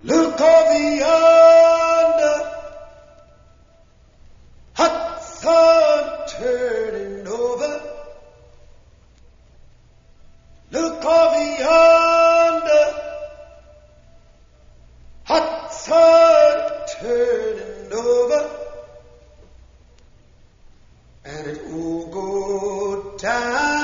Look over yonder, hot sun turning over. Look over yonder, hot sun turning over. And it will go down.